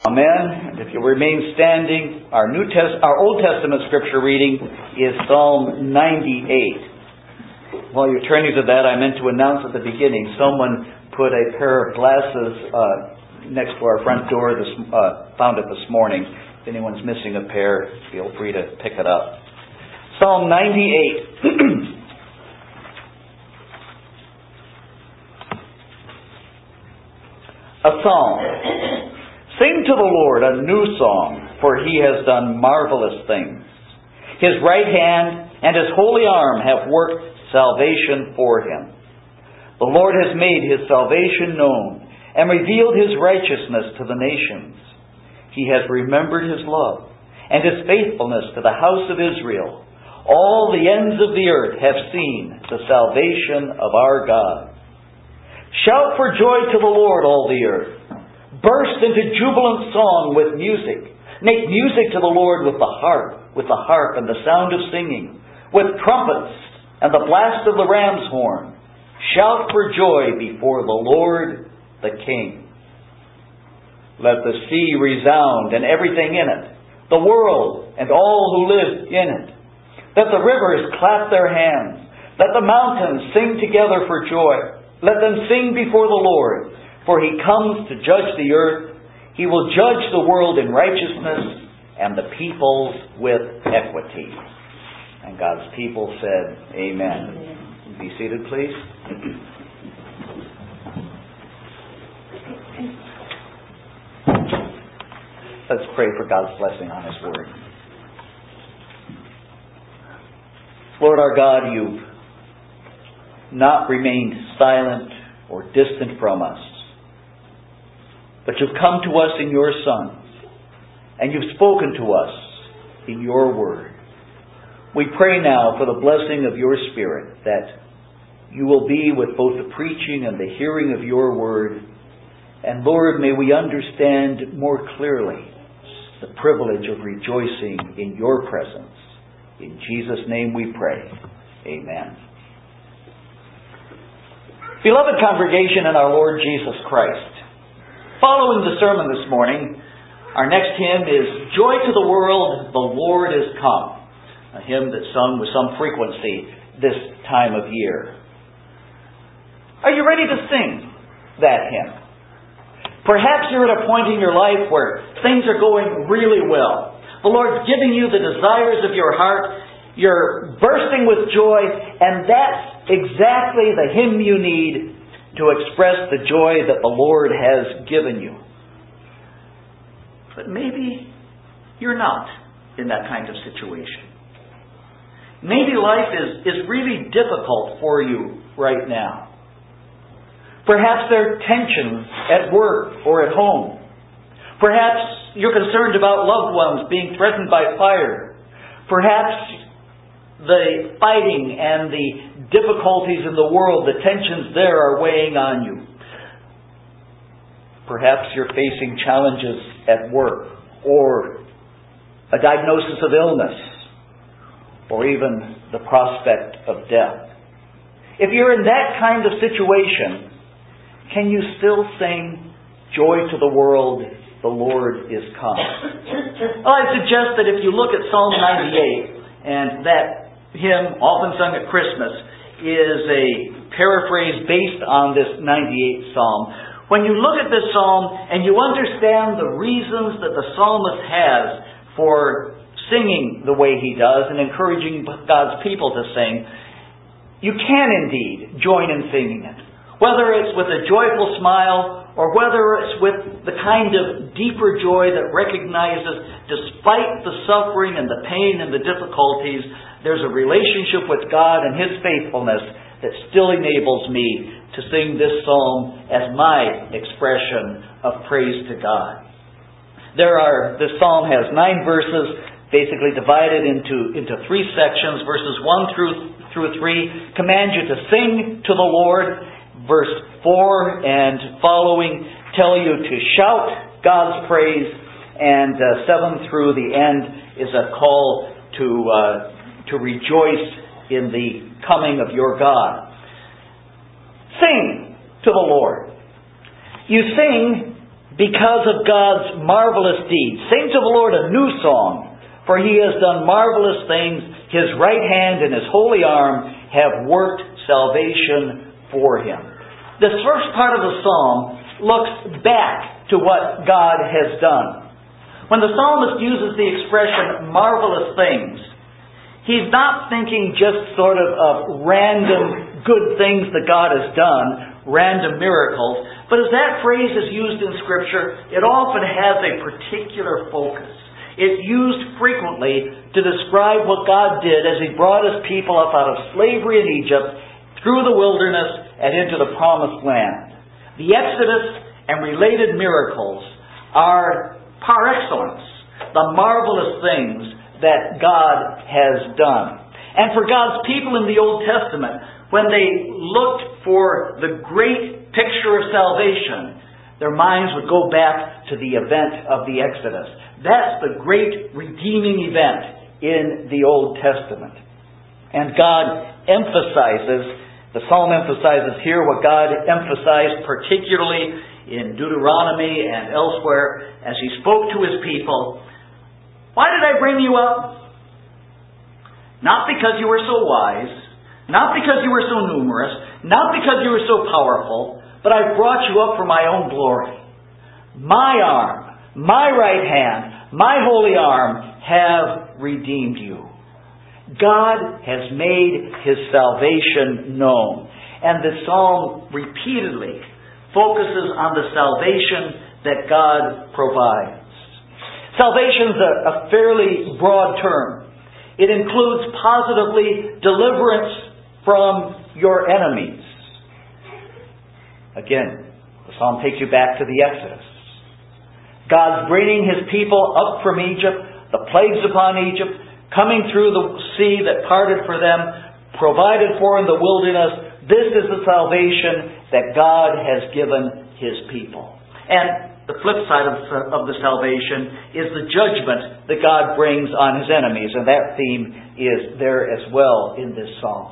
Amen. And if you remain standing, our Old Testament scripture reading is Psalm 98. While you're turning to that, I meant to announce at the beginning, someone put a pair of glasses next to our front door, found it this morning. If anyone's missing a pair, feel free to pick it up. Psalm 98. A psalm. Sing to the Lord a new song, for He has done marvelous things. His right hand and His holy arm have worked salvation for Him. The Lord has made His salvation known and revealed His righteousness to the nations. He has remembered His love and His faithfulness to the house of Israel. All the ends of the earth have seen the salvation of our God. Shout for joy to the Lord, all the earth. Burst into jubilant song with music. Make music to the Lord with the harp and the sound of singing, with trumpets and the blast of the ram's horn. Shout for joy before the Lord, the King. Let the sea resound and everything in it, the world and all who live in it. Let the rivers clap their hands. Let the mountains sing together for joy. Let them sing before the Lord, for He comes to judge the earth. He will judge the world in righteousness and the peoples with equity. And God's people said, Amen. Be seated, please. Let's pray for God's blessing on His Word. Lord our God, You've not remained silent or distant from us, but You've come to us in Your Son, and You've spoken to us in Your Word. We pray now for the blessing of Your Spirit, that You will be with both the preaching and the hearing of Your Word. And Lord, may we understand more clearly the privilege of rejoicing in Your presence. In Jesus' name we pray. Amen. Beloved congregation in our Lord Jesus Christ, following the sermon this morning, our next hymn is Joy to the World, the Lord is Come, a hymn that's sung with some frequency this time of year. Are you ready to sing that hymn? Perhaps you're at a point in your life where things are going really well. The Lord's giving you the desires of your heart. You're bursting with joy, and that's exactly the hymn you need to express the joy that the Lord has given you. But maybe you're not in that kind of situation. Maybe life is really difficult for you right now. Perhaps there are tensions at work or at home. Perhaps you're concerned about loved ones being threatened by fire. Perhaps the fighting and the difficulties in the world, the tensions there are weighing on you. Perhaps you're facing challenges at work, or a diagnosis of illness, or even the prospect of death. If you're in that kind of situation, can you still sing, Joy to the World, the Lord is Come? Well, I suggest that if you look at Psalm 98, and that hymn, often sung at Christmas, is a paraphrase based on this 98th Psalm. When you look at this Psalm and you understand the reasons that the psalmist has for singing the way he does and encouraging God's people to sing, you can indeed join in singing it. Whether it's with a joyful smile or whether it's with the kind of deeper joy that recognizes despite the suffering and the pain and the difficulties, there's a relationship with God and His faithfulness that still enables me to sing this psalm as my expression of praise to God. This psalm has 9 verses, basically divided into 3 sections. Verses 1 through 3 command you to sing to the Lord. Verse 4 and following tell you to shout God's praise. And 7 through the end is a call to rejoice in the coming of your God. Sing to the Lord. You sing because of God's marvelous deeds. Sing to the Lord a new song, for He has done marvelous things. His right hand and His holy arm have worked salvation for Him. This first part of the psalm looks back to what God has done. When the psalmist uses the expression marvelous things, he's not thinking just sort of random good things that God has done, random miracles, but as that phrase is used in Scripture, it often has a particular focus. It's used frequently to describe what God did as He brought His people up out of slavery in Egypt, through the wilderness, and into the Promised Land. The Exodus and related miracles are, par excellence, the marvelous things that God has done. And for God's people in the Old Testament, when they looked for the great picture of salvation, their minds would go back to the event of the Exodus. That's the great redeeming event in the Old Testament. And God emphasizes, the psalm emphasizes here what God emphasized particularly in Deuteronomy and elsewhere as He spoke to His people. Why did I bring you up? Not because you were so wise, not because you were so numerous, not because you were so powerful, but I brought you up for my own glory. My arm, my right hand, my holy arm have redeemed you. God has made His salvation known. And the psalm repeatedly focuses on the salvation that God provides. Salvation is a fairly broad term. It includes positively deliverance from your enemies. Again, the psalm takes you back to the Exodus. God's bringing His people up from Egypt, the plagues upon Egypt, coming through the sea that parted for them, provided for in the wilderness. This is the salvation that God has given His people. And the flip side of the salvation is the judgment that God brings on His enemies. And that theme is there as well in this psalm.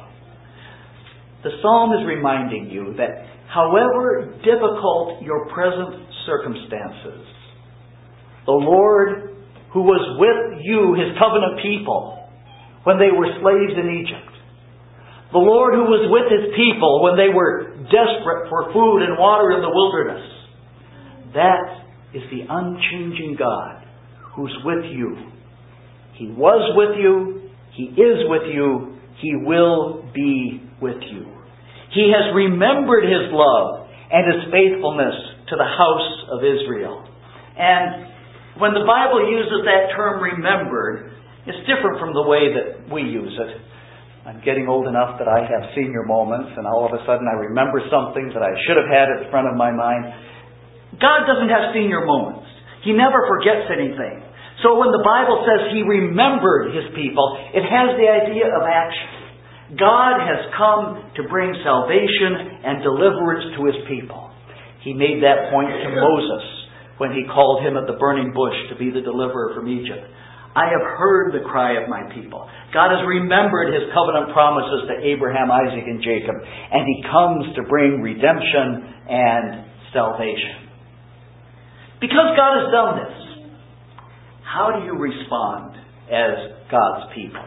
The psalm is reminding you that however difficult your present circumstances, the Lord who was with you, His covenant people, when they were slaves in Egypt. The Lord who was with His people when they were desperate for food and water in the wilderness. That is the unchanging God who's with you. He was with you. He is with you. He will be with you. He has remembered His love and His faithfulness to the house of Israel. And when the Bible uses that term remembered, it's different from the way that we use it. I'm getting old enough that I have senior moments, and all of a sudden I remember something that I should have had at the front of my mind. God doesn't have senior moments. He never forgets anything. So when the Bible says He remembered His people, it has the idea of action. God has come to bring salvation and deliverance to His people. He made that point to Moses when He called him at the burning bush to be the deliverer from Egypt. I have heard the cry of my people. God has remembered His covenant promises to Abraham, Isaac, and Jacob. And He comes to bring redemption and salvation. Because God has done this, how do you respond as God's people?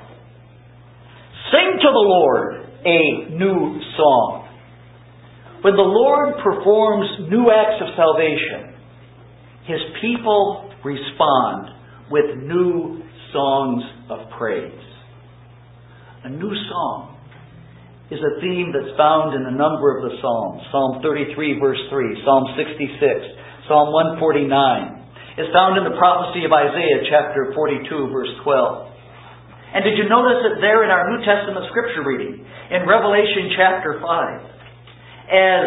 Sing to the Lord a new song. When the Lord performs new acts of salvation, His people respond with new songs of praise. A new song is a theme that's found in a number of the Psalms. Psalm 33 verse 3, Psalm 66, Psalm 149. It's found in the prophecy of Isaiah chapter 42 verse 12. And did you notice it there in our New Testament scripture reading in Revelation chapter 5? As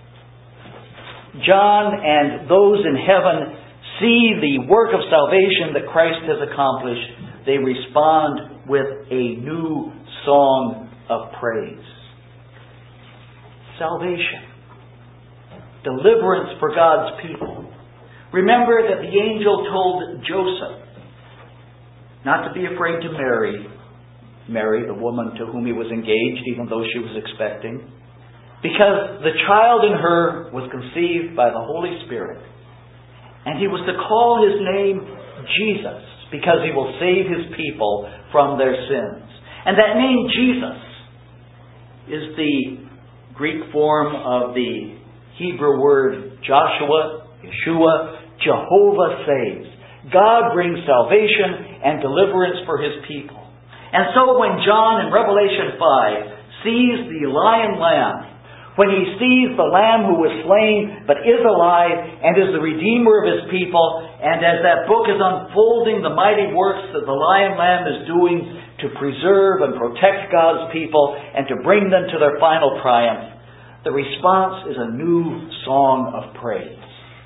John and those in heaven see the work of salvation that Christ has accomplished, they respond with a new song of praise. Salvation. Deliverance for God's people. Remember that the angel told Joseph not to be afraid to marry the woman to whom he was engaged, even though she was expecting, because the child in her was conceived by the Holy Spirit. And He was to call His name Jesus, because He will save His people from their sins. And that name Jesus is the Greek form of the Hebrew word Joshua, Yeshua. Jehovah saves. God brings salvation and deliverance for His people. And so when John in Revelation 5 sees the lion lamb, when he sees the Lamb who was slain but is alive and is the Redeemer of His people, and as that book is unfolding the mighty works that the Lion Lamb is doing to preserve and protect God's people and to bring them to their final triumph, the response is a new song of praise.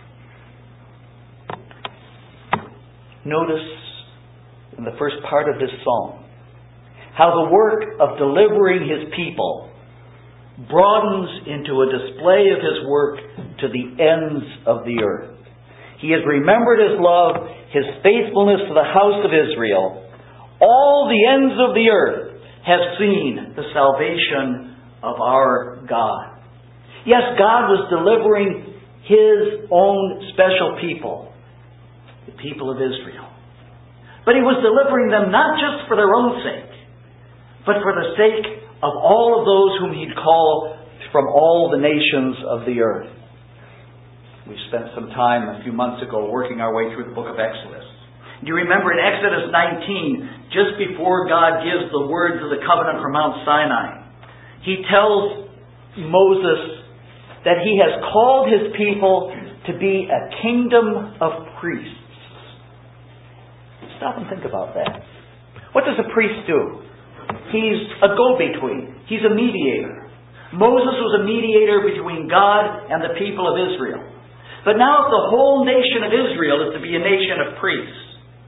Notice in the first part of this psalm how the work of delivering His people broadens into a display of His work to the ends of the earth. He has remembered His love, His faithfulness to the house of Israel. All the ends of the earth have seen the salvation of our God. Yes, God was delivering His own special people, the people of Israel. But He was delivering them not just for their own sake, but for the sake of all of those whom He'd call from all the nations of the earth. We spent some time a few months ago working our way through the book of Exodus. Do you remember in Exodus 19, just before God gives the words of the covenant from Mount Sinai, He tells Moses that He has called His people to be a kingdom of priests. Stop and think about that. What does a priest do? He's a go-between. He's a mediator. Moses was a mediator between God and the people of Israel. But now the whole nation of Israel is to be a nation of priests.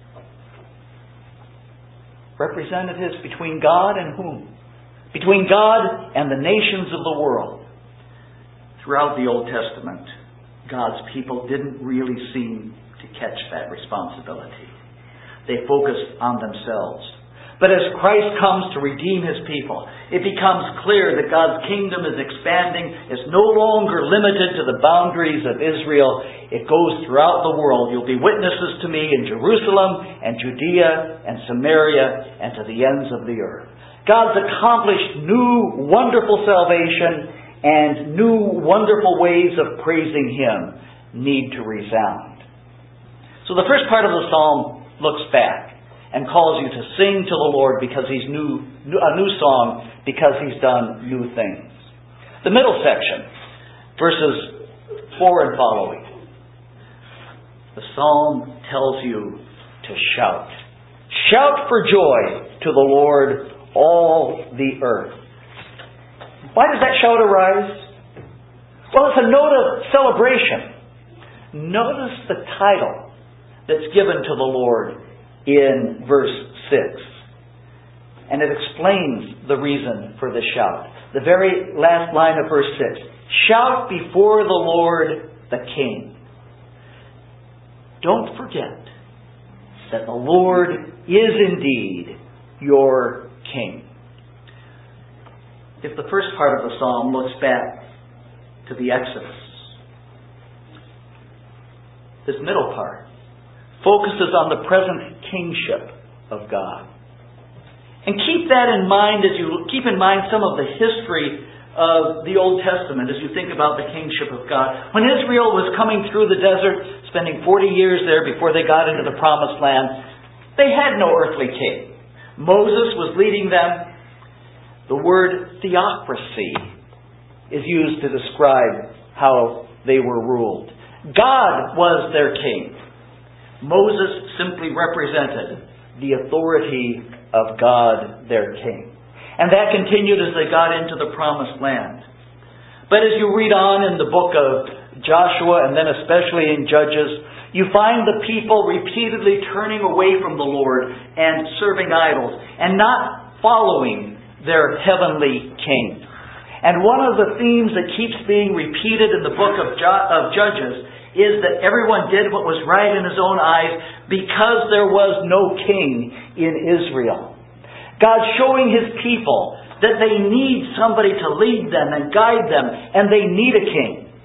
Representatives between God and whom? Between God and the nations of the world. Throughout the Old Testament, God's people didn't really seem to catch that responsibility. They focused on themselves. But as Christ comes to redeem His people, it becomes clear that God's kingdom is expanding. It's no longer limited to the boundaries of Israel. It goes throughout the world. You'll be witnesses to me in Jerusalem and Judea and Samaria and to the ends of the earth. God's accomplished new wonderful salvation, and new wonderful ways of praising Him need to resound. So the first part of the psalm looks back and calls you to sing to the Lord because He's a new song because He's done new things. The middle section, verses 4 and following. The psalm tells you to shout. Shout for joy to the Lord, all the earth. Why does that shout arise? Well, it's a note of celebration. Notice the title that's given to the Lord in verse 6. And it explains the reason for the shout. The very last line of verse 6. Shout before the Lord the King. Don't forget that the Lord is indeed your King. If the first part of the psalm looks back to the Exodus, this middle part focuses on the present kingship of God. And keep that in mind as you keep in mind some of the history of the Old Testament as you think about the kingship of God. When Israel was coming through the desert, spending 40 years there before they got into the Promised Land, they had no earthly king. Moses was leading them. The word theocracy is used to describe how they were ruled. God was their king. Moses simply represented the authority of God, their king. And that continued as they got into the Promised Land. But as you read on in the book of Joshua, and then especially in Judges, you find the people repeatedly turning away from the Lord and serving idols and not following their heavenly king. And one of the themes that keeps being repeated in the book of Judges is that everyone did what was right in his own eyes because there was no king in Israel. God showing His people that they need somebody to lead them and guide them, and they need a king.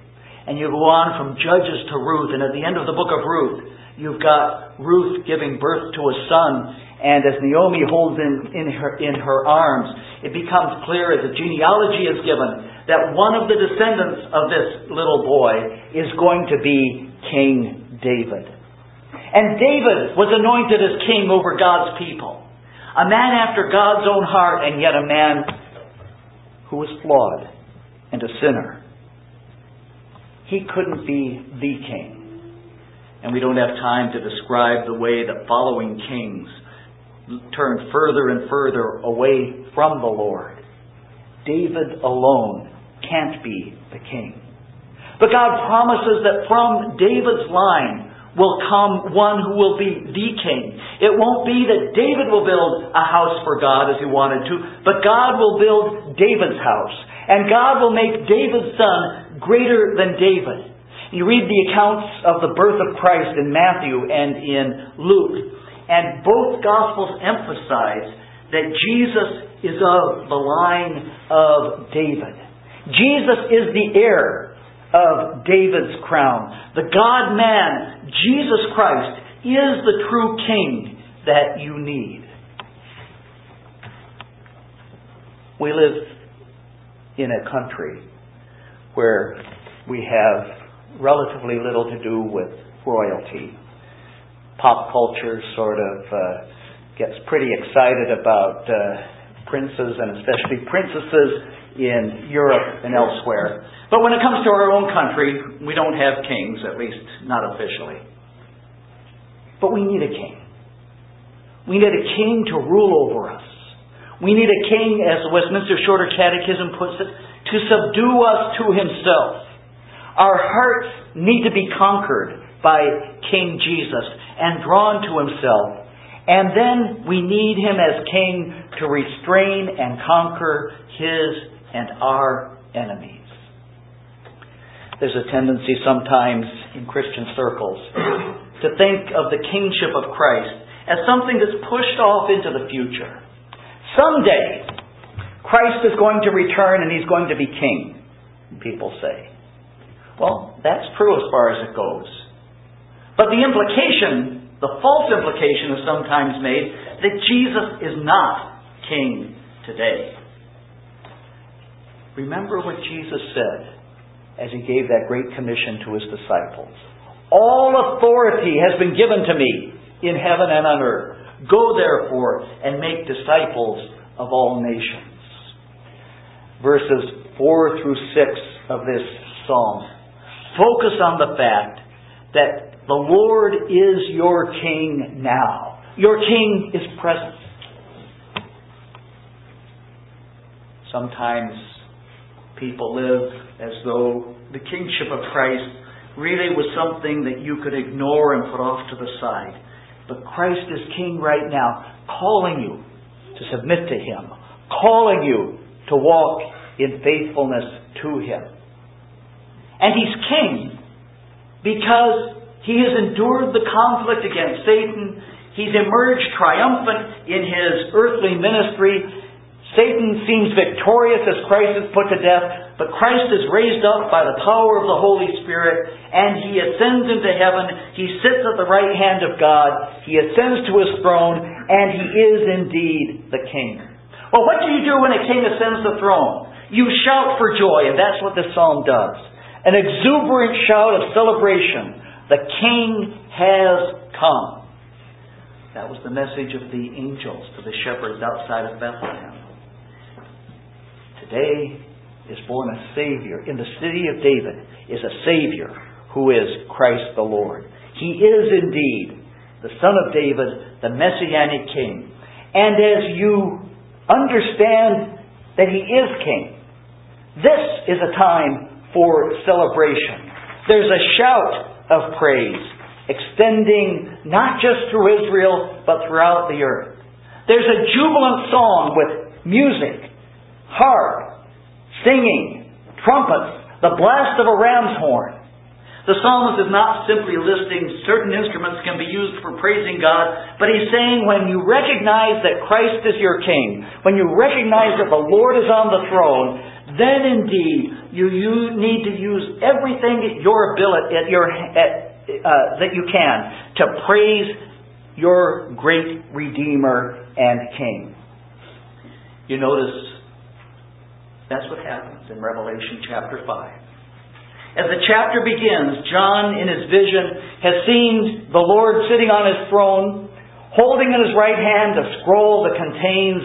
And you go on from Judges to Ruth, and at the end of the book of Ruth, you've got Ruth giving birth to a son, and as Naomi holds in her arms, it becomes clear as the genealogy is given that one of the descendants of this little boy is going to be King David. And David was anointed as king over God's people. A man after God's own heart, and yet a man who was flawed and a sinner. He couldn't be the king. And we don't have time to describe the way that following kings turned further and further away from the Lord. David alone can't be the king. But God promises that from David's line will come one who will be the king. It won't be that David will build a house for God as he wanted to, but God will build David's house. And God will make David's son greater than David. You read the accounts of the birth of Christ in Matthew and in Luke, and both Gospels emphasize that Jesus is of the line of David. Jesus is the heir of David's crown. The God-man, Jesus Christ, is the true king that you need. We live in a country where we have relatively little to do with royalty. Pop culture sort of gets pretty excited about princes and especially princesses in Europe and elsewhere. But when it comes to our own country, we don't have kings, at least not officially. But we need a king. We need a king to rule over us. We need a king, as the Westminster Shorter Catechism puts it, to subdue us to himself. Our hearts need to be conquered by King Jesus and drawn to himself. And then we need him as king to restrain and conquer his and our enemies. There's a tendency sometimes in Christian circles to think of the kingship of Christ as something that's pushed off into the future. Someday, Christ is going to return and he's going to be king, people say. Well, that's true as far as it goes. But the implication, the false implication is sometimes made that Jesus is not king today. Remember what Jesus said as he gave that great commission to his disciples. All authority has been given to me in heaven and on earth. Go therefore and make disciples of all nations. Verses 4 through 6 of this psalm focus on the fact that the Lord is your king now. Your king is present. Sometimes people live as though the kingship of Christ really was something that you could ignore and put off to the side. But Christ is king right now, calling you to submit to him, calling you to walk in faithfulness to him. And he's king because he has endured the conflict against Satan. He's emerged triumphant in his earthly ministry. Satan seems victorious as Christ is put to death, but Christ is raised up by the power of the Holy Spirit, and he ascends into heaven. He sits at the right hand of God. He ascends to his throne, and he is indeed the king. Well, what do you do when a king ascends the throne? You shout for joy, and that's what this psalm does. An exuberant shout of celebration. The king has come. That was the message of the angels to the shepherds outside of Bethlehem. Today is born a Savior. In the city of David is a Savior who is Christ the Lord. He is indeed the Son of David, the Messianic King. And as you understand that He is King, this is a time for celebration. There's a shout of praise extending not just through Israel but throughout the earth. There's a jubilant song with music, harp, singing, trumpets, the blast of a ram's horn. The psalmist is not simply listing certain instruments can be used for praising God, but he's saying when you recognize that Christ is your King, when you recognize that the Lord is on the throne, then indeed you need to use everything at your ability, that you can to praise your great Redeemer and King. You notice that's what happens in Revelation chapter 5. As the chapter begins, John in his vision has seen the Lord sitting on His throne, holding in His right hand a scroll that contains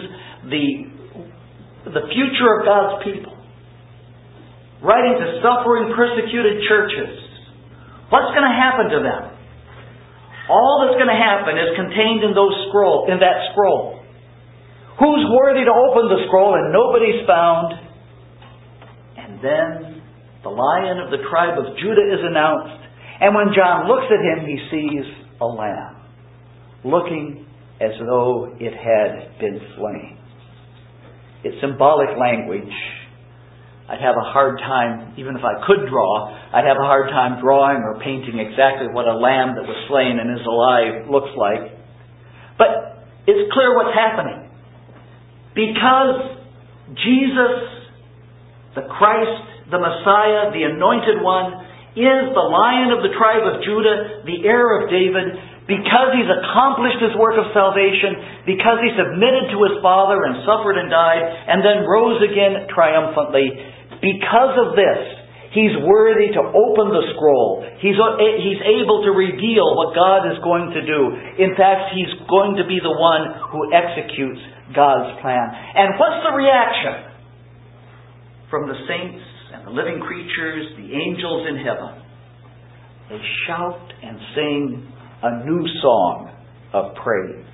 the future of God's people, writing to suffering, persecuted churches. What's going to happen to them? All that's going to happen is contained in that scroll. Who's worthy to open the scroll? And nobody's found. And then the Lion of the tribe of Judah is announced. And when John looks at Him, he sees a lamb, looking as though it had been slain. It's symbolic language. I'd have a hard time, even if I could draw, I'd have a hard time drawing or painting exactly what a lamb that was slain and is alive looks like. But it's clear what's happening. Because Jesus, the Christ, the Messiah, the Anointed One, is the Lion of the tribe of Judah, the heir of David, because He's accomplished His work of salvation, because He submitted to His Father and suffered and died, and then rose again triumphantly, because of this, He's worthy to open the scroll. He's able to reveal what God is going to do. In fact, He's going to be the one who executes God's plan. And what's the reaction from the saints and the living creatures, the angels in heaven? They shout and sing a new song of praise.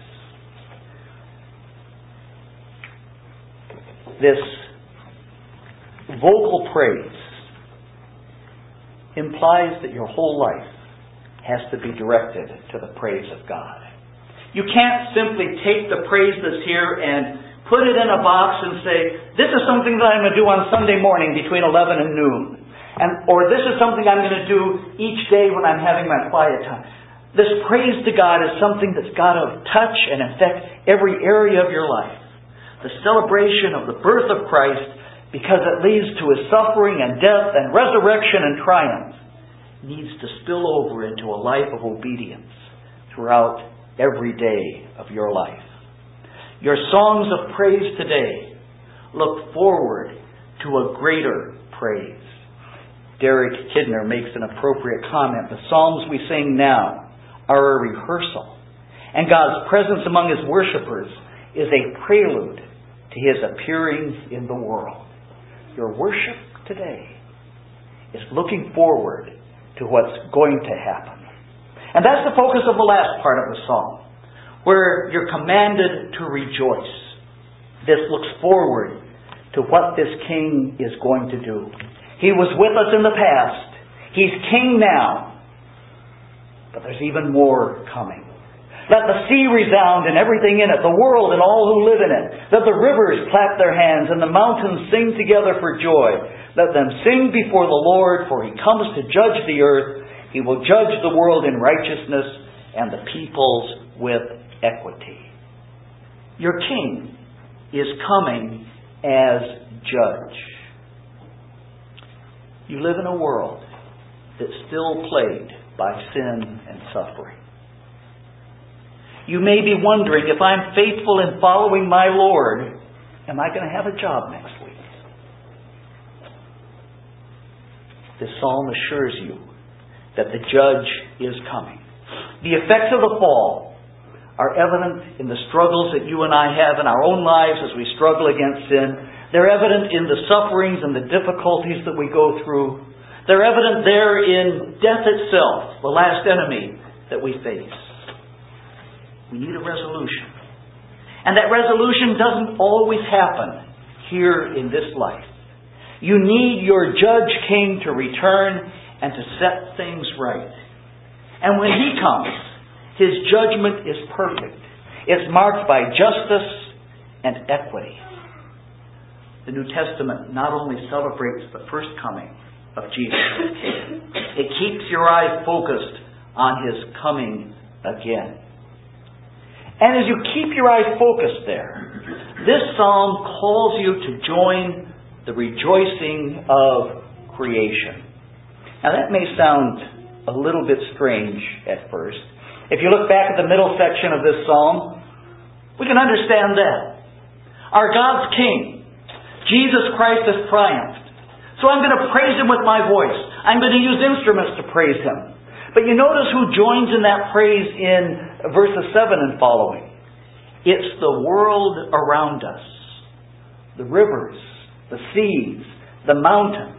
This vocal praise implies that your whole life has to be directed to the praise of God. You can't simply take the praise that's here and put it in a box and say, this is something that I'm going to do on Sunday morning between 11 and noon. Or this is something I'm going to do each day when I'm having my quiet time. This praise to God is something that's got to touch and affect every area of your life. The celebration of the birth of Christ, because it leads to His suffering and death and resurrection and triumph, needs to spill over into a life of obedience throughout every day of your life. Your songs of praise today look forward to a greater praise. Derek Kidner makes an appropriate comment. The psalms we sing now are a rehearsal, and God's presence among His worshipers is a prelude to His appearing in the world. Your worship today is looking forward to what's going to happen. And that's the focus of the last part of the psalm, where you're commanded to rejoice. This looks forward to what this King is going to do. He was with us in the past. He's King now. But there's even more coming. Let the sea resound and everything in it, the world and all who live in it. Let the rivers clap their hands and the mountains sing together for joy. Let them sing before the Lord, for He comes to judge the earth. He will judge the world in righteousness and the peoples with equity. Your King is coming as judge. You live in a world that's still plagued by sin and suffering. You may be wondering, if I'm faithful in following my Lord, am I going to have a job next week? This psalm assures you that the judge is coming. The effects of the fall are evident in the struggles that you and I have in our own lives as we struggle against sin. They're evident in the sufferings and the difficulties that we go through. They're evident there in death itself, the last enemy that we face. We need a resolution. And that resolution doesn't always happen here in this life. You need your Judge King to return and to set things right. And when He comes, His judgment is perfect. It's marked by justice and equity. The New Testament not only celebrates the first coming of Jesus as King, it keeps your eyes focused on His coming again. And as you keep your eyes focused there, this psalm calls you to join the rejoicing of creation. Now that may sound a little bit strange at first. If you look back at the middle section of this psalm, we can understand that. Our God's King, Jesus Christ, has triumphed. So I'm going to praise Him with my voice. I'm going to use instruments to praise Him. But you notice who joins in that praise in verses 7 and following. It's the world around us. The rivers, the seas, the mountains.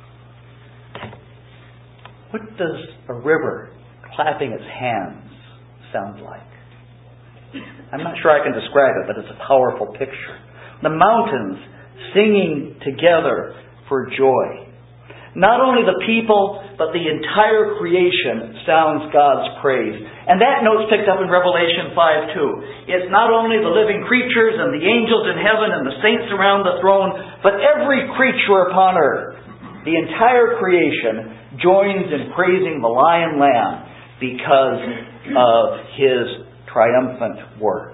What does a river clapping its hands sound like? I'm not sure I can describe it, but it's a powerful picture. The mountains singing together for joy. Not only the people, but the entire creation sounds God's praise. And that note's picked up in Revelation 5 too. It's not only the living creatures and the angels in heaven and the saints around the throne, but every creature upon earth. The entire creation joins in praising the Lion Lamb because of His triumphant work.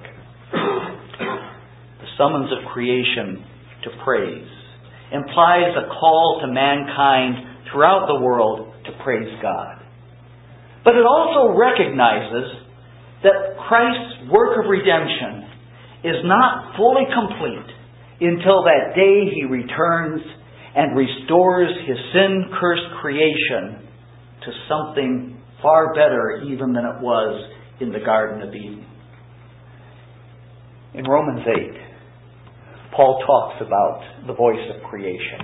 The summons of creation to praise implies a call to mankind throughout the world to praise God. But it also recognizes that Christ's work of redemption is not fully complete until that day He returns and restores His sin-cursed creation to something far better even than it was in the Garden of Eden. In Romans 8, Paul talks about the voice of creation.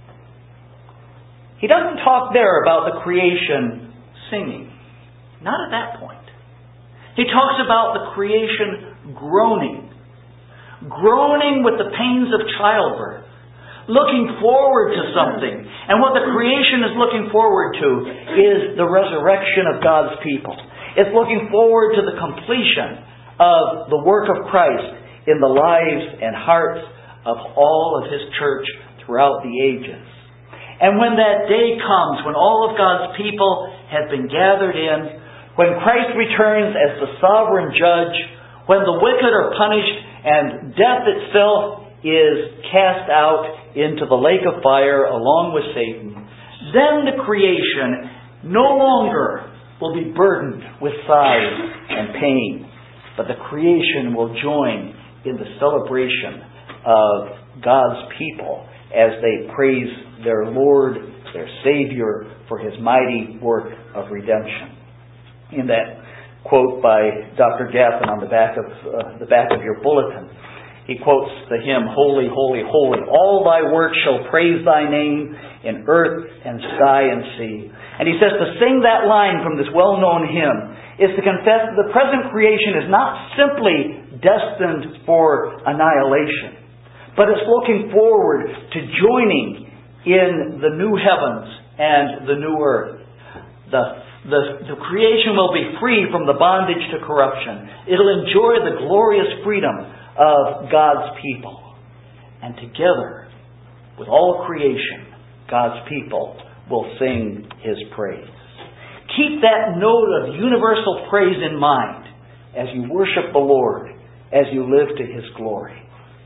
He doesn't talk there about the creation singing. Not at that point. He talks about the creation groaning. Groaning with the pains of childbirth. Looking forward to something. And what the creation is looking forward to is the resurrection of God's people. It's looking forward to the completion of the work of Christ in the lives and hearts of all of His church throughout the ages. And when that day comes, when all of God's people have been gathered in, when Christ returns as the sovereign judge, when the wicked are punished and death itself is cast out into the lake of fire along with Satan, then the creation no longer will be burdened with sighs and pain, but the creation will join in the celebration of God's people as they praise their Lord, their Savior, for His mighty work of redemption. In that quote by Dr. Gaffin on the back of your bulletin, he quotes the hymn, "Holy, holy, holy, all Thy works shall praise Thy name in earth and sky and sea." And he says to sing that line from this well-known hymn is to confess that the present creation is not simply destined for annihilation, but it's looking forward to joining in the new heavens and the new earth. The creation will be free from the bondage to corruption. It'll enjoy the glorious freedom of God's people. And together, with all creation, God's people will sing His praise. Keep that note of universal praise in mind as you worship the Lord, as you live to His glory.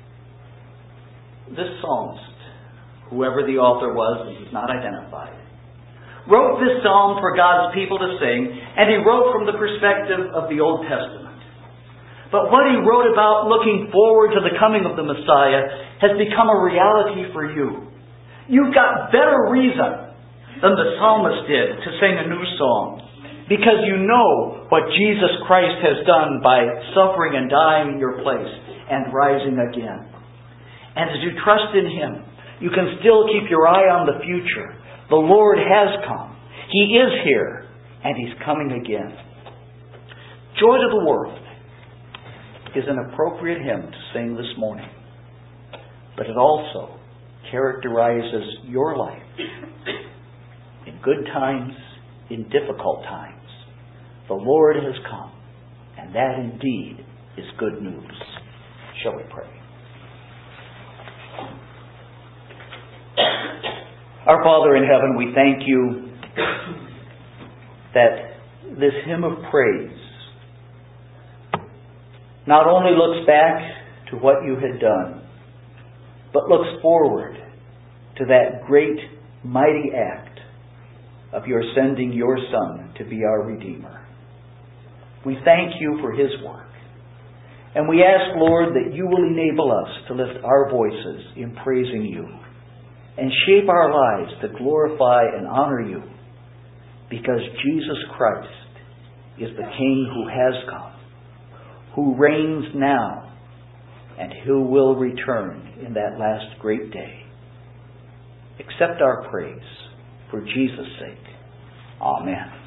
This psalmist, whoever the author was, and he's not identified, wrote this psalm for God's people to sing, and he wrote from the perspective of the Old Testament. But what he wrote about looking forward to the coming of the Messiah has become a reality for you. You've got better reason than the psalmist did to sing a new song, because you know what Jesus Christ has done by suffering and dying in your place and rising again. And as you trust in Him, you can still keep your eye on the future. The Lord has come. He is here, and He's coming again. Joy to the World is an appropriate hymn to sing this morning. But it also characterizes your life in good times, in difficult times. The Lord has come, and that indeed is good news. Shall we pray? Our Father in heaven, we thank You that this hymn of praise not only looks back to what You had done, but looks forward to that great, mighty act of your sending your Son to be our Redeemer. We thank you for His work. And we ask, Lord, that you will enable us to lift our voices in praising you and shape our lives to glorify and honor you, because Jesus Christ is the King who has come, who reigns now, and who will return in that last great day. Accept our praise for Jesus' sake. Amen.